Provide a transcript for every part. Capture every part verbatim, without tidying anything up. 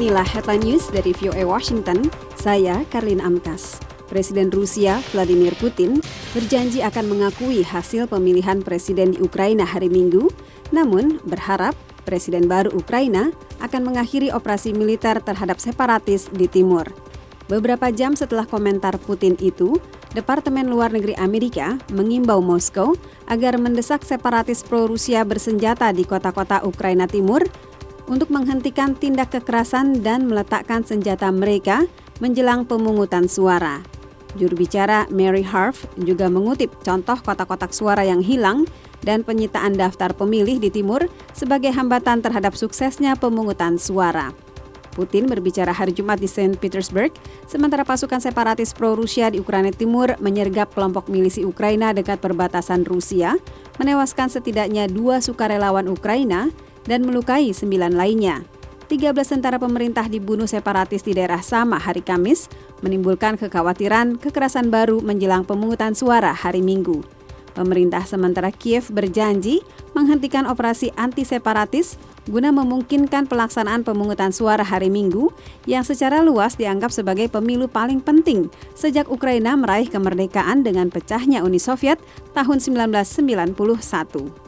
Inilah Headline News dari V O A Washington, saya Karlin Amkas. Presiden Rusia Vladimir Putin berjanji akan mengakui hasil pemilihan presiden di Ukraina hari Minggu, namun berharap presiden baru Ukraina akan mengakhiri operasi militer terhadap separatis di timur. Beberapa jam setelah komentar Putin itu, Departemen Luar Negeri Amerika mengimbau Moskow agar mendesak separatis pro-Rusia bersenjata di kota-kota Ukraina Timur untuk menghentikan tindak kekerasan dan meletakkan senjata mereka menjelang pemungutan suara. Juru bicara Mary Harf juga mengutip contoh kotak-kotak suara yang hilang dan penyitaan daftar pemilih di timur sebagai hambatan terhadap suksesnya pemungutan suara. Putin berbicara hari Jumat di Saint Petersburg, sementara pasukan separatis pro-Rusia di Ukraina Timur menyergap kelompok milisi Ukraina dekat perbatasan Rusia, menewaskan setidaknya dua sukarelawan Ukraina dan melukai sembilan lainnya. tiga belas tentara pemerintah dibunuh separatis di daerah sama hari Kamis, menimbulkan kekhawatiran kekerasan baru menjelang pemungutan suara hari Minggu. Pemerintah sementara Kiev berjanji menghentikan operasi anti-separatis guna memungkinkan pelaksanaan pemungutan suara hari Minggu yang secara luas dianggap sebagai pemilu paling penting sejak Ukraina meraih kemerdekaan dengan pecahnya Uni Soviet tahun sembilan belas sembilan puluh satu.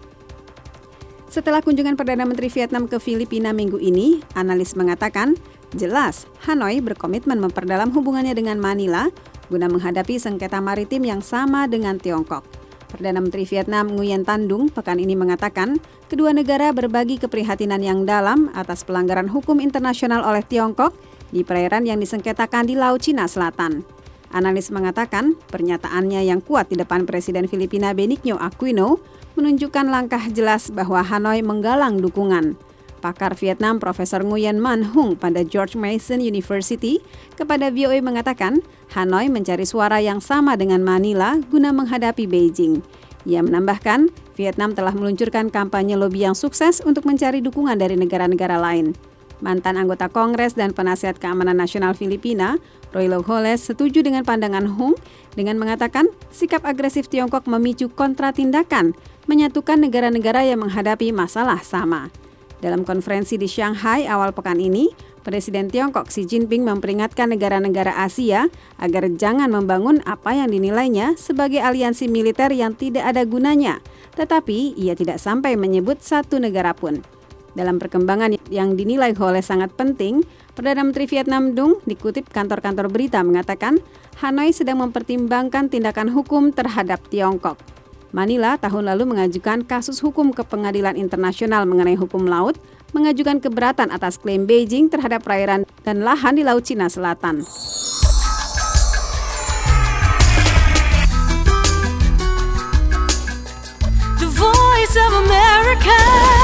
Setelah kunjungan Perdana Menteri Vietnam ke Filipina minggu ini, analis mengatakan jelas Hanoi berkomitmen memperdalam hubungannya dengan Manila guna menghadapi sengketa maritim yang sama dengan Tiongkok. Perdana Menteri Vietnam Nguyen Tan Dung pekan ini mengatakan kedua negara berbagi keprihatinan yang dalam atas pelanggaran hukum internasional oleh Tiongkok di perairan yang disengketakan di Laut Cina Selatan. Analis mengatakan pernyataannya yang kuat di depan Presiden Filipina Benigno Aquino menunjukkan langkah jelas bahwa Hanoi menggalang dukungan. Pakar Vietnam Profesor Nguyen Man Hung pada George Mason University kepada V O A mengatakan Hanoi mencari suara yang sama dengan Manila guna menghadapi Beijing. Ia menambahkan, Vietnam telah meluncurkan kampanye lobi yang sukses untuk mencari dukungan dari negara-negara lain. Mantan anggota Kongres dan penasihat keamanan nasional Filipina, Roy Loholes, setuju dengan pandangan Hung dengan mengatakan sikap agresif Tiongkok memicu kontratindakan, menyatukan negara-negara yang menghadapi masalah sama. Dalam konferensi di Shanghai awal pekan ini, Presiden Tiongkok Xi Jinping memperingatkan negara-negara Asia agar jangan membangun apa yang dinilainya sebagai aliansi militer yang tidak ada gunanya, tetapi ia tidak sampai menyebut satu negara pun. Dalam perkembangan yang dinilai oleh sangat penting, Perdana Menteri Vietnam Dung dikutip kantor-kantor berita mengatakan Hanoi sedang mempertimbangkan tindakan hukum terhadap Tiongkok. Manila tahun lalu mengajukan kasus hukum ke Pengadilan Internasional mengenai hukum laut, mengajukan keberatan atas klaim Beijing terhadap perairan dan lahan di Laut Cina Selatan. The Voice of America.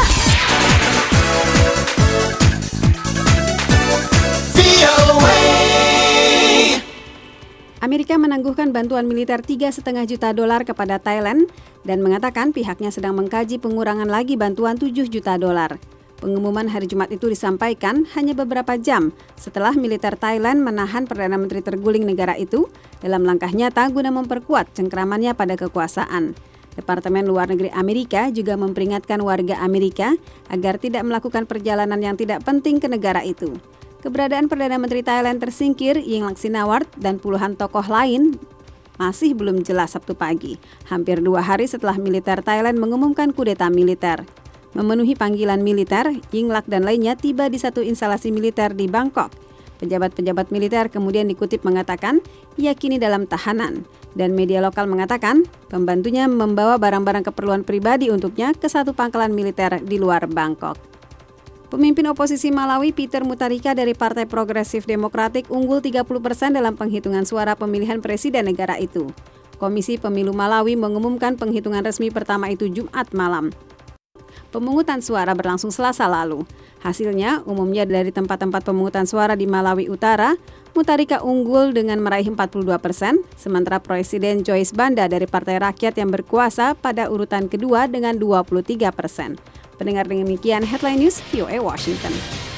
Amerika menangguhkan bantuan militer tiga koma lima juta dolar kepada Thailand dan mengatakan pihaknya sedang mengkaji pengurangan lagi bantuan tujuh juta dolar. Pengumuman hari Jumat itu disampaikan hanya beberapa jam setelah militer Thailand menahan Perdana Menteri terguling negara itu dalam langkah nyata guna memperkuat cengkramannya pada kekuasaan. Departemen Luar Negeri Amerika juga memperingatkan warga Amerika agar tidak melakukan perjalanan yang tidak penting ke negara itu. Keberadaan Perdana Menteri Thailand tersingkir, Yingluck Shinawatra, dan puluhan tokoh lain masih belum jelas Sabtu pagi, hampir dua hari setelah militer Thailand mengumumkan kudeta militer. Memenuhi panggilan militer, Yingluck dan lainnya tiba di satu instalasi militer di Bangkok. Pejabat-pejabat militer kemudian dikutip mengatakan ia kini dalam tahanan, dan media lokal mengatakan pembantunya membawa barang-barang keperluan pribadi untuknya ke satu pangkalan militer di luar Bangkok. Pemimpin oposisi Malawi Peter Mutharika dari Partai Progresif Demokratik unggul tiga puluh persen dalam penghitungan suara pemilihan presiden negara itu. Komisi Pemilu Malawi mengumumkan penghitungan resmi pertama itu Jumat malam. Pemungutan suara berlangsung Selasa lalu. Hasilnya, umumnya dari tempat-tempat pemungutan suara di Malawi Utara, Mutharika unggul dengan meraih empat puluh dua persen, sementara Presiden Joyce Banda dari Partai Rakyat yang berkuasa pada urutan kedua dengan dua puluh tiga persen. Pendengar demikian Headline News V O A Washington.